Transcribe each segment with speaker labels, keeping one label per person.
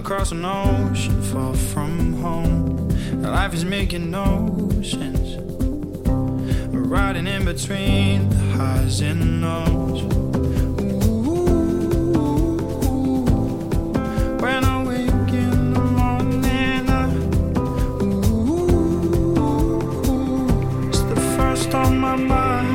Speaker 1: across an ocean far from home. Life is making no sense. We're riding in between the highs and lows. When I wake in the morning, it's the first on my mind.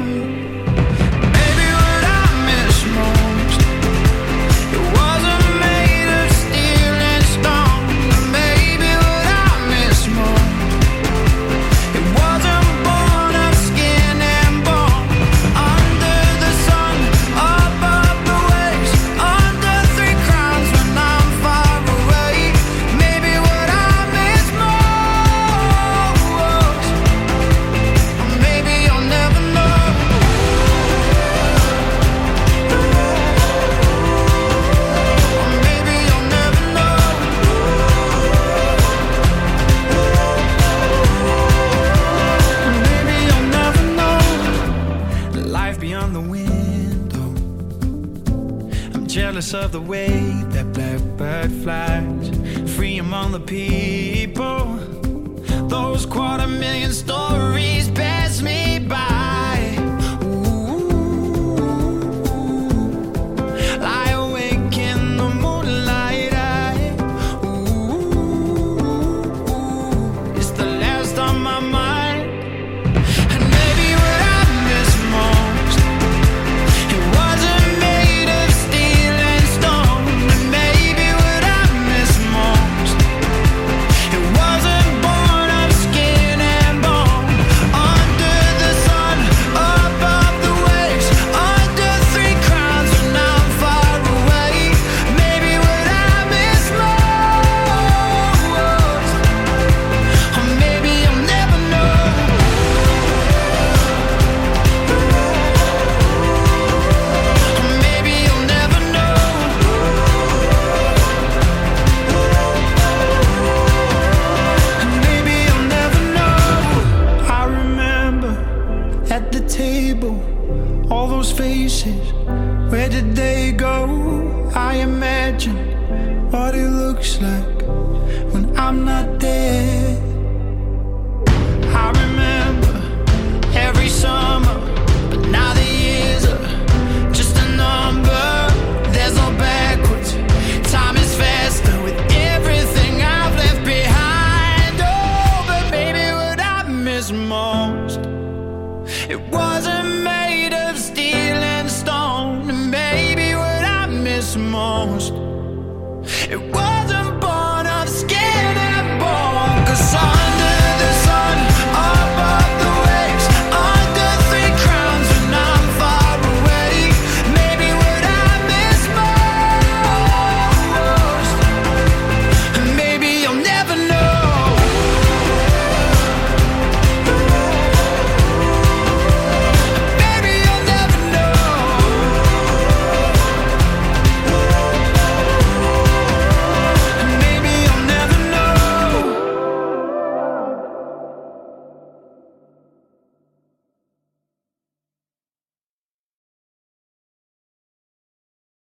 Speaker 1: Jealous of the way that blackbird flies, free among the people. Those 250,000 stories pass me by. Ooh, lie awake in the moonlight. Ooh, it's the last on my mind. And maybe what I miss most, it wasn't all those faces, where did they go? I imagine what it looks like when I'm not there.